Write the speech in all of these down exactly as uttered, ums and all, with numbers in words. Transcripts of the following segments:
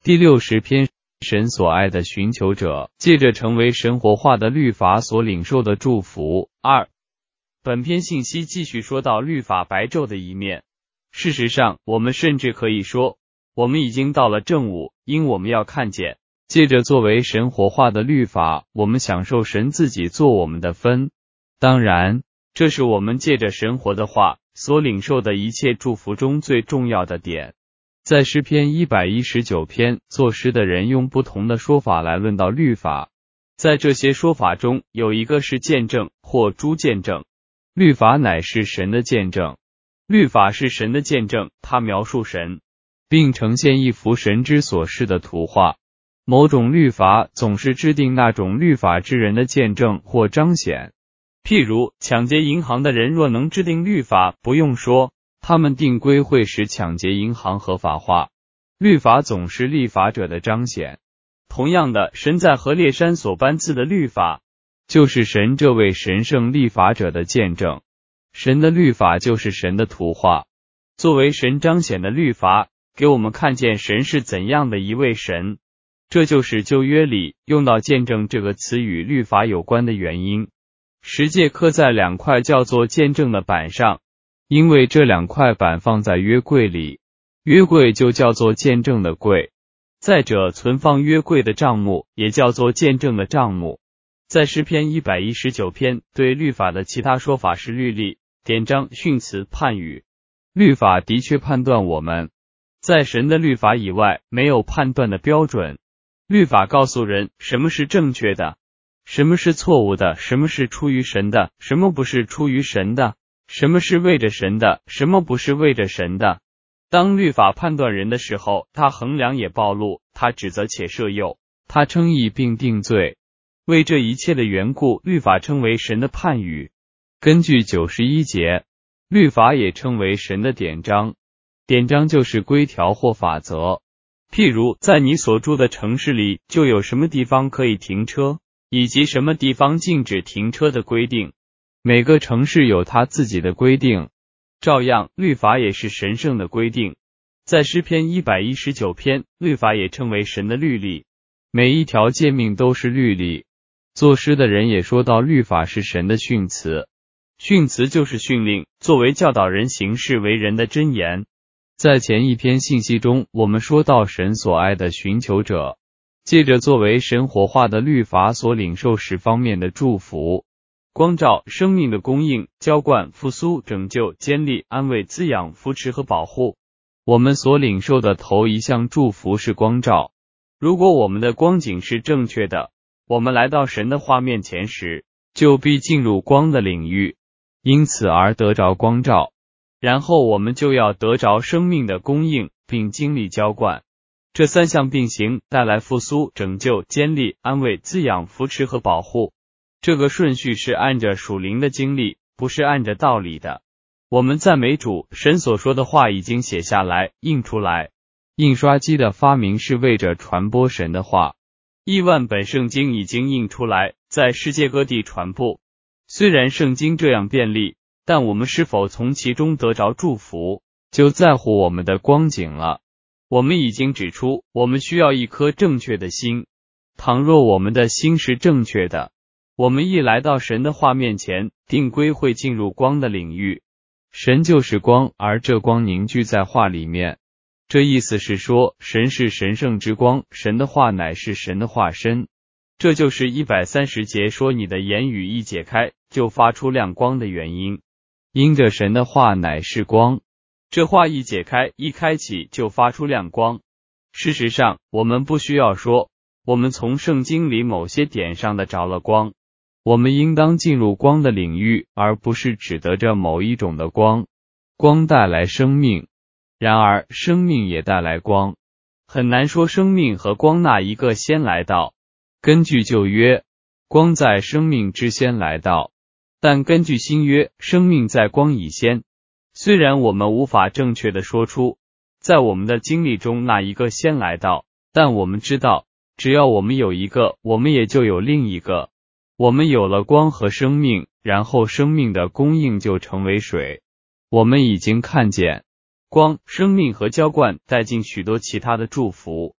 第六十篇，神所爱的寻求者，借着成为神活化的律法所领受的祝福。二，本篇信息继续说到律法白昼的一面。事实上，我们甚至可以说，我们已经到了正午，因我们要看见，借着作为神活化的律法，我们享受神自己做我们的分。当然，这是我们借着神活的话所领受的一切祝福中最重要的点。在诗篇一百一十九篇，作诗的人用不同的说法来论到律法。在这些说法中，有一个是见证或诸见证。律法乃是神的见证。律法是神的见证，它描述神，并呈现一幅神之所示的图画。某种律法总是制定那种律法之人的见证或彰显。譬如，抢劫银行的人若能制定律法，不用说，他们定规会使抢劫银行合法化。律法总是立法者的彰显。同样的，神在何烈山所颁赐的律法，就是神这位神圣立法者的见证。神的律法就是神的图画。作为神彰显的律法，给我们看见神是怎样的一位神。这就是旧约里用到见证这个词与律法有关的原因。十诫刻在两块叫做见证的板上，因为这两块板放在约柜里，约柜就叫做见证的柜。再者，存放约柜的帐幕也叫做见证的帐幕。在诗篇一百一十九篇，对律法的其他说法是律例、典章、训词、判语。律法的确判断我们，在神的律法以外没有判断的标准。律法告诉人什么是正确的，什么是错误的，什么是出于神的，什么不是出于神的，什么是为着神的，什么不是为着神的。当律法判断人的时候，他衡量也暴露，他指责且赦宥，他称义并定罪。为这一切的缘故，律法称为神的判语。根据九十一节，律法也称为神的典章。典章就是规条或法则。譬如，在你所住的城市里，就有什么地方可以停车，以及什么地方禁止停车的规定。每个城市有它自己的规定。照样，律法也是神圣的规定。在诗篇一百一十九篇，律法也称为神的律例。每一条诫命都是律例。作诗的人也说到，律法是神的训词。训词就是训令，作为教导人行事为人的箴言。在前一篇信息中，我们说到神所爱的寻求者，借着作为神活化的律法所领受十方面的祝福。光照、生命的供应、浇灌、复苏、拯救、坚立、安慰、滋养、扶持和保护。我们所领受的头一项祝福是光照。如果我们的光景是正确的，我们来到神的话面前时，就必进入光的领域，因此而得着光照。然后我们就要得着生命的供应，并经历浇灌。这三项并行，带来复苏、拯救、坚立、安慰、滋养、扶持和保护。这个顺序是按着属灵的经历，不是按着道理的。我们赞美主，神所说的话已经写下来，印出来。印刷机的发明是为着传播神的话。亿万本圣经已经印出来，在世界各地传播。虽然圣经这样便利，但我们是否从其中得着祝福，就在乎我们的光景了。我们已经指出，我们需要一颗正确的心。倘若我们的心是正确的，我们一来到神的话面前，定规会进入光的领域。神就是光，而这光凝聚在话里面。这意思是说，神是神圣之光，神的话乃是神的化身。这就是一百三十节说你的言语一解开，就发出亮光的原因。因着神的话乃是光，这话一解开，一开启就发出亮光。事实上，我们不需要说，我们从圣经里某些点上的着了光。我们应当进入光的领域，而不是只得着某一种的光。光带来生命，然而生命也带来光。很难说生命和光哪一个先来到。根据旧约，光在生命之先来到，但根据新约，生命在光以先。虽然我们无法正确的说出，在我们的经历中哪一个先来到，但我们知道，只要我们有一个，我们也就有另一个。我们有了光和生命，然后生命的供应就成为水。我们已经看见，光、生命和浇灌带进许多其他的祝福。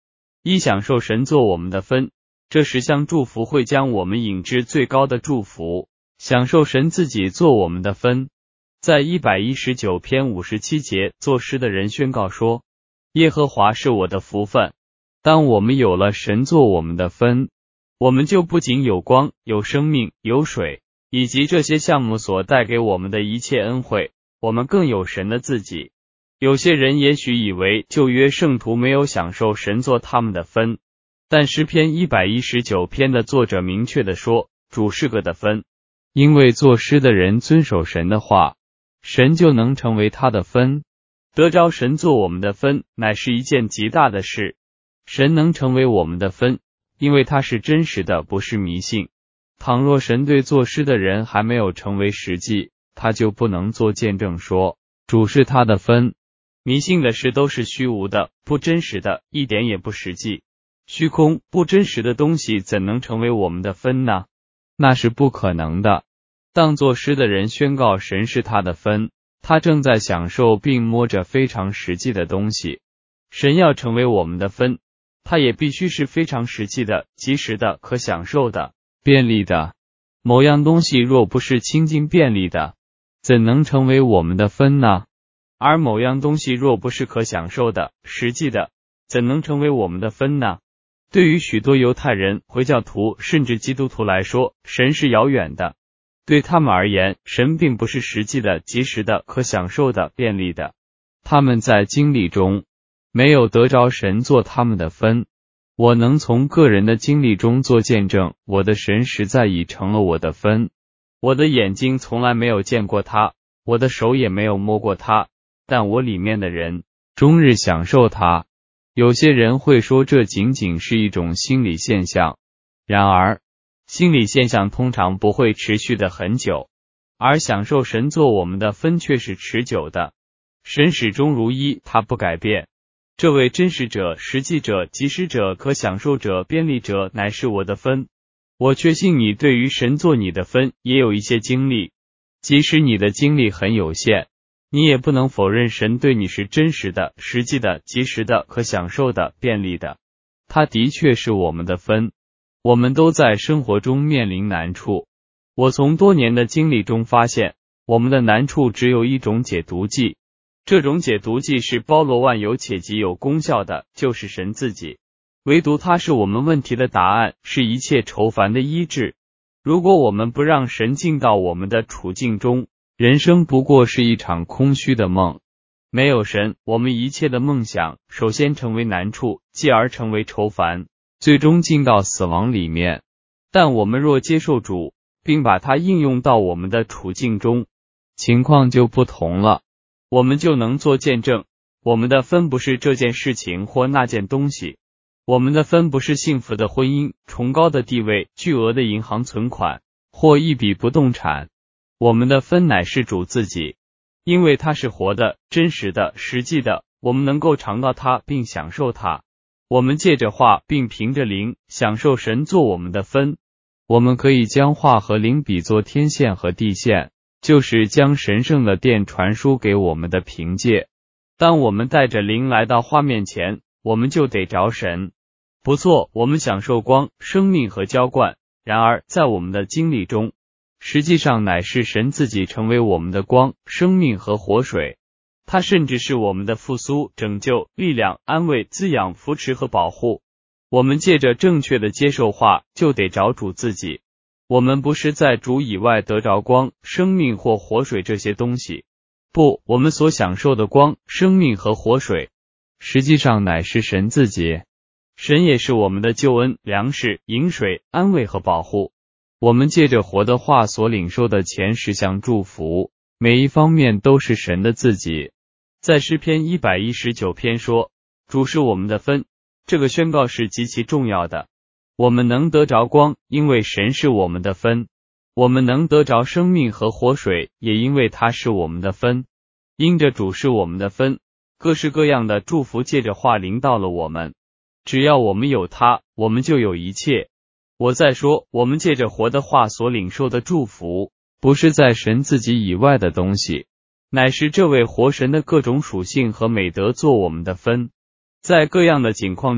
一享受神做我们的分，这十项祝福会将我们引至最高的祝福，享受神自己做我们的分。在一百一十九篇五十七节，作诗的人宣告说，耶和华是我的福分。当我们有了神做我们的分，我们就不仅有光、有生命、有水，以及这些项目所带给我们的一切恩惠，我们更有神的自己。有些人也许以为旧约圣徒没有享受神做他们的分，但诗篇一百一十九篇的作者明确地说，主是个的分，因为作诗的人遵守神的话，神就能成为他的分。得着神做我们的分，乃是一件极大的事。神能成为我们的分，因为他是真实的，不是迷信。倘若神对作诗的人还没有成为实际，他就不能做见证说，主是他的分。迷信的事都是虚无的，不真实的，一点也不实际。虚空、不真实的东西怎能成为我们的分呢？那是不可能的。当作诗的人宣告神是他的分，他正在享受并摸着非常实际的东西。神要成为我们的分，他也必须是非常实际的、及时的、可享受的、便利的。某样东西若不是清净便利的，怎能成为我们的分呢？而某样东西若不是可享受的、实际的，怎能成为我们的分呢？对于许多犹太人、回教徒甚至基督徒来说，神是遥远的。对他们而言，神并不是实际的、及时的、可享受的、便利的。他们在经历中没有得着神做他们的分。我能从个人的经历中做见证，我的神实在已成了我的分。我的眼睛从来没有见过他，我的手也没有摸过他，但我里面的人终日享受他。有些人会说这仅仅是一种心理现象，然而心理现象通常不会持续的很久，而享受神做我们的分却是持久的。神始终如一，他不改变。这位真实者、实际者、及时者、可享受者、便利者乃是我的分。我确信你对于神做你的分也有一些经历，即使你的经历很有限，你也不能否认神对你是真实的、实际的、及时的、可享受的、便利的。他的确是我们的分。我们都在生活中面临难处。我从多年的经历中发现，我们的难处只有一种解毒剂。这种解毒剂是包罗万有且极有功效的，就是神自己。唯独他是我们问题的答案，是一切愁烦的医治。如果我们不让神进到我们的处境中，人生不过是一场空虚的梦。没有神，我们一切的梦想首先成为难处，继而成为愁烦，最终进到死亡里面。但我们若接受主，并把它应用到我们的处境中，情况就不同了。我们就能做见证，我们的分不是这件事情或那件东西，我们的分不是幸福的婚姻、崇高的地位、巨额的银行存款或一笔不动产，我们的分乃是主自己，因为他是活的、真实的、实际的，我们能够尝到它并享受它。我们借着话并凭着灵享受神做我们的分。我们可以将话和灵比作天线和地线，就是将神圣的电传输给我们的凭借。当我们带着灵来到话面前，我们就得着神。不错，我们享受光、生命和浇灌，然而在我们的经历中，实际上乃是神自己成为我们的光、生命和活水。他甚至是我们的复苏、拯救、力量、安慰、滋养、扶持和保护。我们借着正确的接受话，就得着主自己。我们不是在主以外得着光、生命或活水这些东西。不，我们所享受的光、生命和活水，实际上乃是神自己。神也是我们的救恩、粮食、饮水、安慰和保护。我们借着活的话所领受的前十项祝福，每一方面都是神的自己。在诗篇一百一十九篇说，主是我们的分，这个宣告是极其重要的。我们能得着光，因为神是我们的分；我们能得着生命和活水，也因为他是我们的分。因着主是我们的分，各式各样的祝福借着话临到了我们。只要我们有他，我们就有一切。我再说，我们借着活的话所领受的祝福，不是在神自己以外的东西，乃是这位活神的各种属性和美德做我们的分。在各样的境况中，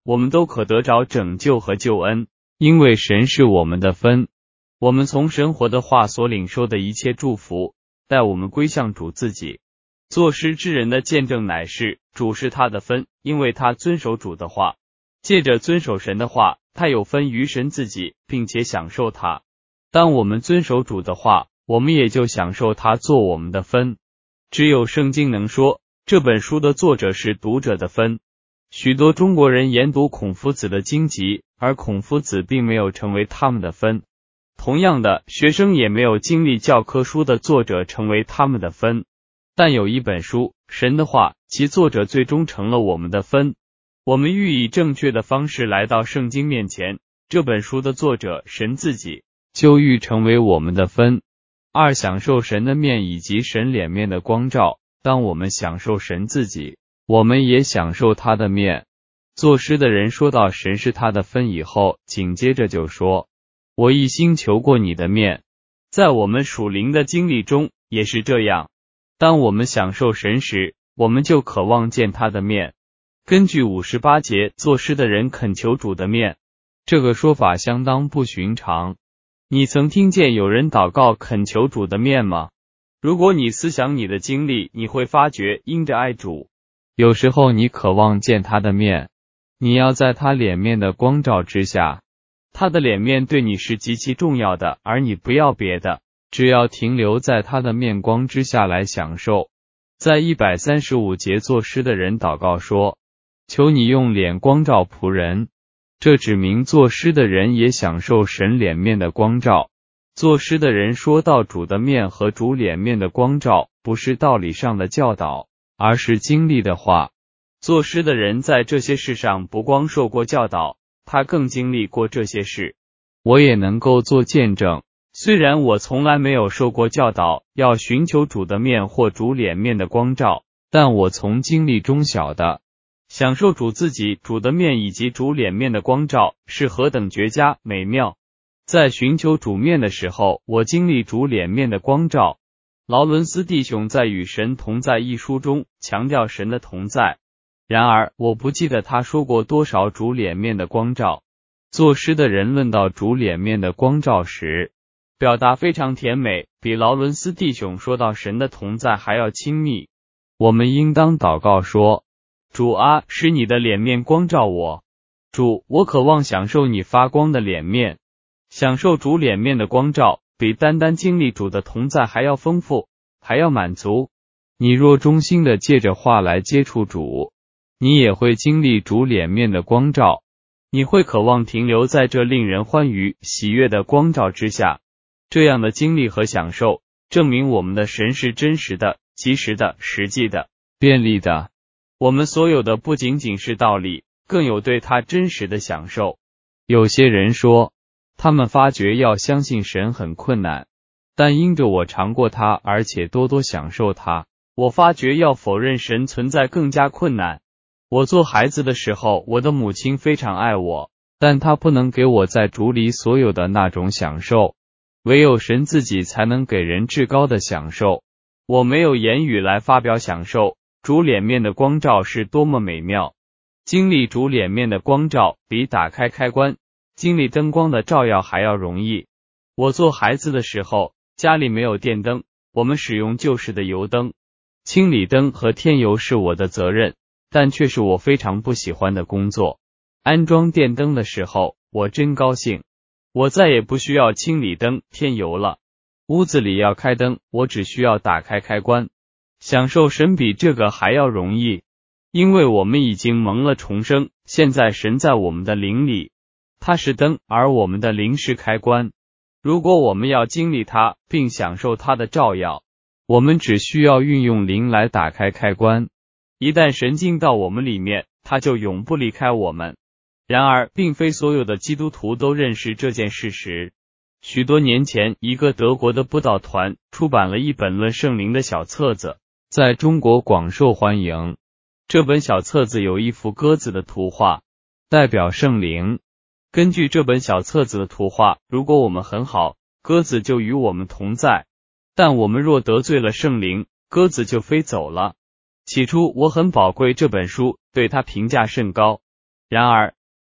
我们都可得着拯救和救恩，因为神是我们的分。我们从神活的话所领受的一切祝福，带我们归向主自己。作诗之人的见证乃是，主是他的分，因为他遵守主的话。借着遵守神的话，他有分于神自己，并且享受他。当我们遵守主的话，我们也就享受他做我们的分。只有圣经能说，这本书的作者是读者的分。许多中国人研读孔夫子的经籍，而孔夫子并没有成为他们的分。同样的，学生也没有经历教科书的作者成为他们的分。但有一本书，神的话，其作者最终成了我们的分。我们欲以正确的方式来到圣经面前，这本书的作者神自己就欲成为我们的分。二、享受神的面以及神脸面的光照。当我们享受神自己，我们也享受他的面。作诗的人说到神是他的分以后，紧接着就说，我一心求过你的面。在我们属灵的经历中也是这样，当我们享受神时，我们就渴望见他的面。根据五十八节，作诗的人恳求主的面，这个说法相当不寻常。你曾听见有人祷告恳求主的面吗？如果你思想你的经历，你会发觉因着爱主，有时候你渴望见他的面，你要在他脸面的光照之下。他的脸面对你是极其重要的，而你不要别的，只要停留在他的面光之下来享受。在一百三十五节，作诗的人祷告说，求你用脸光照仆人。这指明作诗的人也享受神脸面的光照。作诗的人说到主的面和主脸面的光照，不是道理上的教导，而是经历的话。作诗的人在这些事上不光受过教导，他更经历过这些事。我也能够做见证，虽然我从来没有受过教导，要寻求主的面或主脸面的光照，但我从经历中晓得，享受主自己、主的面以及主脸面的光照是何等绝佳美妙。在寻求主面的时候，我经历主脸面的光照。劳伦斯弟兄在《与神同在》一书中强调神的同在，然而我不记得他说过多少主脸面的光照。作诗的人论到主脸面的光照时，表达非常甜美，比劳伦斯弟兄说到神的同在还要亲密。我们应当祷告说，主啊，使你的脸面光照我。主，我渴望享受你发光的脸面。享受主脸面的光照，比单单经历主的同在还要丰富，还要满足。你若衷心的借着话来接触主，你也会经历主脸面的光照。你会渴望停留在这令人欢愉、喜悦的光照之下。这样的经历和享受，证明我们的神是真实的、及时的、实际的、便利的。我们所有的不仅仅是道理，更有对他真实的享受。有些人说，他们发觉要相信神很困难，但因着我尝过它，而且多多享受它，我发觉要否认神存在更加困难。我做孩子的时候，我的母亲非常爱我，但她不能给我在主里所有的那种享受，唯有神自己才能给人至高的享受。我没有言语来发表享受，主脸面的光照是多么美妙。经历主脸面的光照，比打开开关经历灯光的照耀还要容易。我做孩子的时候，家里没有电灯，我们使用旧式的油灯。清理灯和添油是我的责任，但却是我非常不喜欢的工作。安装电灯的时候，我真高兴，我再也不需要清理灯、添油了。屋子里要开灯，我只需要打开开关。享受神比这个还要容易，因为我们已经蒙了重生，现在神在我们的灵里。它是灯，而我们的灵是开关。如果我们要经历它，并享受它的照耀，我们只需要运用灵来打开开关。一旦神进到我们里面，它就永不离开我们。然而，并非所有的基督徒都认识这件事实。许多年前，一个德国的布道团出版了一本论圣灵的小册子，在中国广受欢迎。这本小册子有一幅鸽子的图画，代表圣灵。根据这本小册子的图画，如果我们很好，鸽子就与我们同在；但我们若得罪了圣灵，鸽子就飞走了。起初我很宝贵这本书，对它评价甚高。然而，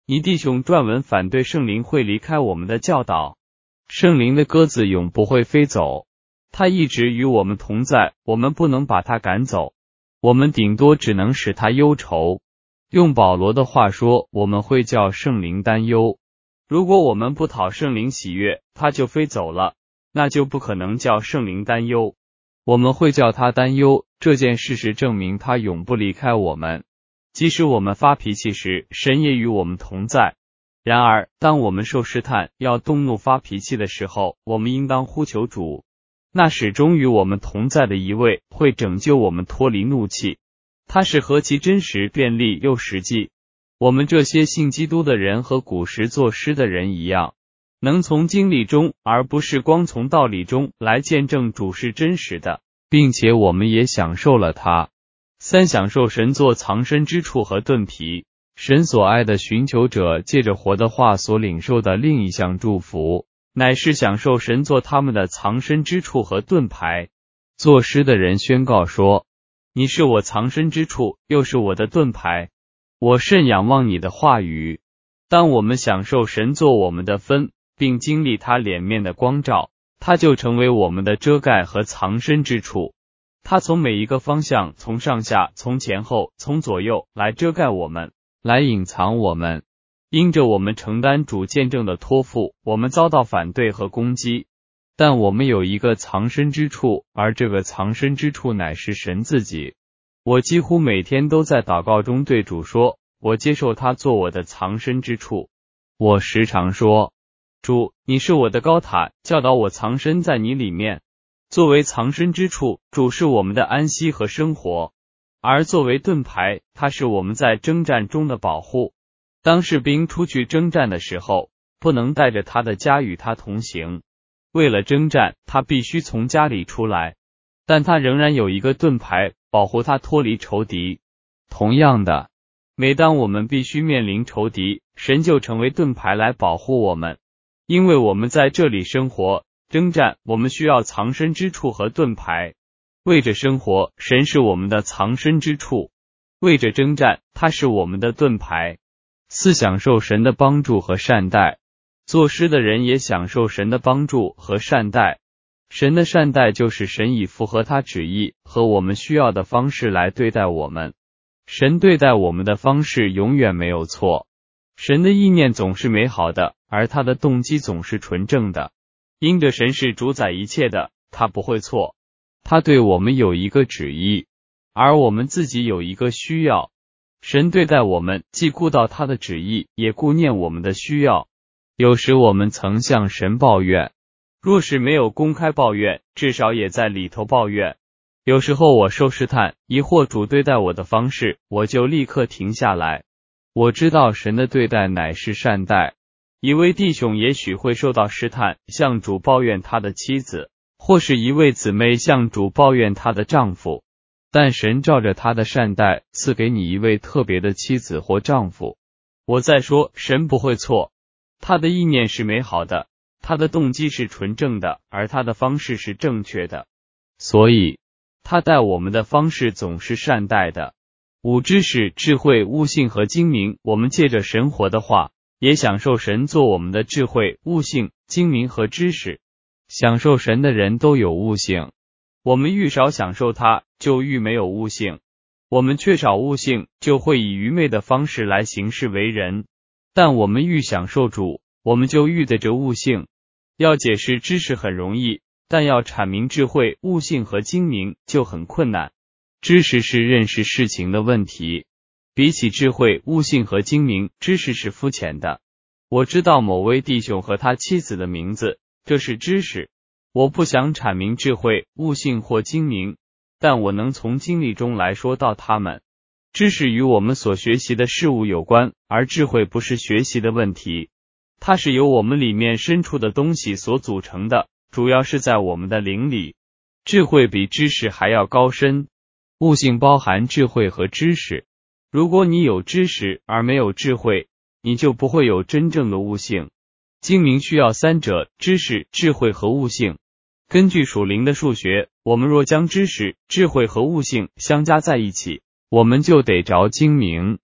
你弟兄撰文反对圣灵会离开我们的教导。圣灵的鸽子永不会飞走，他一直与我们同在，我们不能把他赶走，我们顶多只能使他忧愁。用保罗的话说，我们会叫圣灵担忧。如果我们不讨圣灵喜悦，他就飞走了，那就不可能叫圣灵担忧。我们会叫他担忧，这件事实证明他永不离开我们。即使我们发脾气时，神也与我们同在。然而，当我们受试探，要动怒发脾气的时候，我们应当呼求主，那始终与我们同在的一位会拯救我们脱离怒气。他是何其真实、便利又实际。我们这些信基督的人和古时作诗的人一样，能从经历中，而不是光从道理中来见证主是真实的，并且我们也享受了它。三、享受神作藏身之处和盾皮。神所爱的寻求者借着活的话所领受的另一项祝福，乃是享受神作他们的藏身之处和盾牌。作诗的人宣告说，你是我藏身之处，又是我的盾牌，我甚仰望你的话语。当我们享受神作我们的分，并经历他脸面的光照，他就成为我们的遮盖和藏身之处。他从每一个方向，从上下，从前后，从左右来遮盖我们，来隐藏我们。因着我们承担主见证的托付，我们遭到反对和攻击，但我们有一个藏身之处，而这个藏身之处乃是神自己。我几乎每天都在祷告中对主说，我接受他做我的藏身之处。我时常说，主，你是我的高塔，教导我藏身在你里面。作为藏身之处，主是我们的安息和生活，而作为盾牌，它是我们在征战中的保护。当士兵出去征战的时候，不能带着他的家与他同行。为了征战，他必须从家里出来，但他仍然有一个盾牌，保护他脱离仇敌。同样的，每当我们必须面临仇敌，神就成为盾牌来保护我们。因为我们在这里生活征战，我们需要藏身之处和盾牌。为着生活，神是我们的藏身之处；为着征战，他是我们的盾牌。四、享受神的帮助和善待。作诗的人也享受神的帮助和善待。神的善待就是神以符合他旨意和我们需要的方式来对待我们。神对待我们的方式永远没有错。神的意念总是美好的，而他的动机总是纯正的。因着神是主宰一切的，他不会错。他对我们有一个旨意，而我们自己有一个需要。神对待我们，既顾到他的旨意，也顾念我们的需要。有时我们曾向神抱怨，若是没有公开抱怨，至少也在里头抱怨。有时候我受试探，疑惑主对待我的方式，我就立刻停下来。我知道神的对待乃是善待。一位弟兄也许会受到试探，向主抱怨他的妻子，或是一位姊妹向主抱怨她的丈夫，但神照着他的善待赐给你一位特别的妻子或丈夫。我再说，神不会错，他的意念是美好的，他的动机是纯正的，而他的方式是正确的，所以他待我们的方式总是善待的。五、知识、智慧、悟性和精明。我们借着神活的话，也享受神做我们的智慧、悟性、精明和知识。享受神的人都有悟性，我们愈少享受它，就愈没有悟性。我们缺少悟性，就会以愚昧的方式来行事为人。但我们愈享受主，我们就愈得着悟性。要解释知识很容易，但要阐明智慧、悟性和精明就很困难。知识是认识事情的问题，比起智慧、悟性和精明，知识是肤浅的。我知道某位弟兄和他妻子的名字，这是知识。我不想阐明智慧、悟性或精明，但我能从经历中来说到他们。知识与我们所学习的事物有关，而智慧不是学习的问题，它是由我们里面深处的东西所组成的，主要是在我们的灵里。智慧比知识还要高深，悟性包含智慧和知识。如果你有知识而没有智慧，你就不会有真正的悟性。精明需要三者：知识、智慧和悟性。根据属灵的数学，我们若将知识、智慧和悟性相加在一起，我们就得着精明。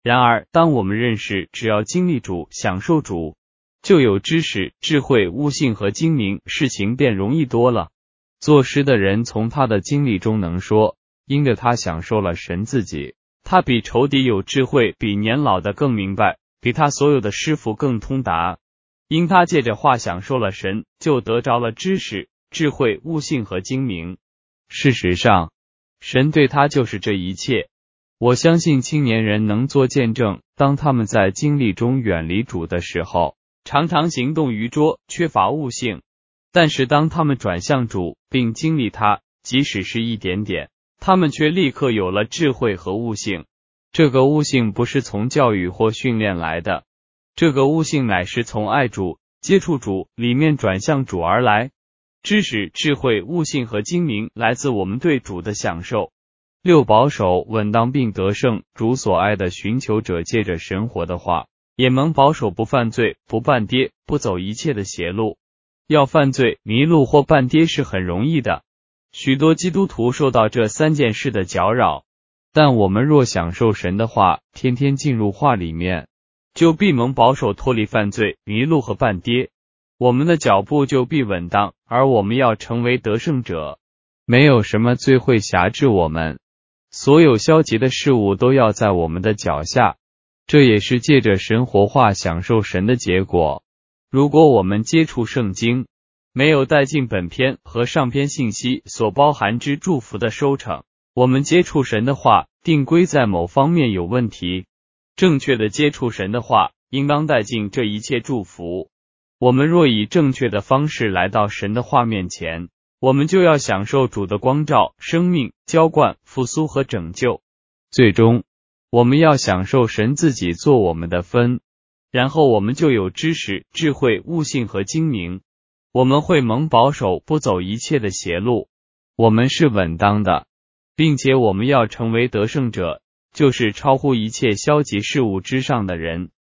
然而，当我们认识只要经历主、享受主，就有知识、智慧、悟性和精明，事情便容易多了。作诗的人从他的经历中能说，因着他享受了神自己，他比仇敌有智慧，比年老的更明白，比他所有的师傅更通达。因他借着话享受了神，就得着了知识、智慧、悟性和精明。事实上，神对他就是这一切。我相信青年人能做见证，当他们在经历中远离主的时候，常常行动愚拙，缺乏悟性。但是当他们转向主，并经历他，即使是一点点，他们却立刻有了智慧和悟性。这个悟性不是从教育或训练来的，这个悟性乃是从爱主、接触主里面转向主而来。知识、智慧、悟性和精明来自我们对主的享受。六、保守、稳当并得胜。主所爱的寻求者借着神活的话，也蒙保守不犯罪、不半跌、不走一切的邪路。要犯罪、迷路或半跌是很容易的，许多基督徒受到这三件事的搅扰。但我们若享受神的话，天天进入话里面，就必蒙保守脱离犯罪、迷路和半跌，我们的脚步就必稳当，而我们要成为得胜者。没有什么罪会辖制我们，所有消极的事物都要在我们的脚下，这也是借着神活化享受神的结果。如果我们接触圣经，没有带进本篇和上篇信息所包含之祝福的收成，我们接触神的话，定归在某方面有问题。正确的接触神的话，应当带进这一切祝福。我们若以正确的方式来到神的话面前，我们就要享受主的光照、生命、浇灌、复苏和拯救。最终，我们要享受神自己做我们的分，然后我们就有知识、智慧、悟性和精明。我们会蒙保守，不走一切的邪路。我们是稳当的，并且我们要成为得胜者，就是超乎一切消极事物之上的人。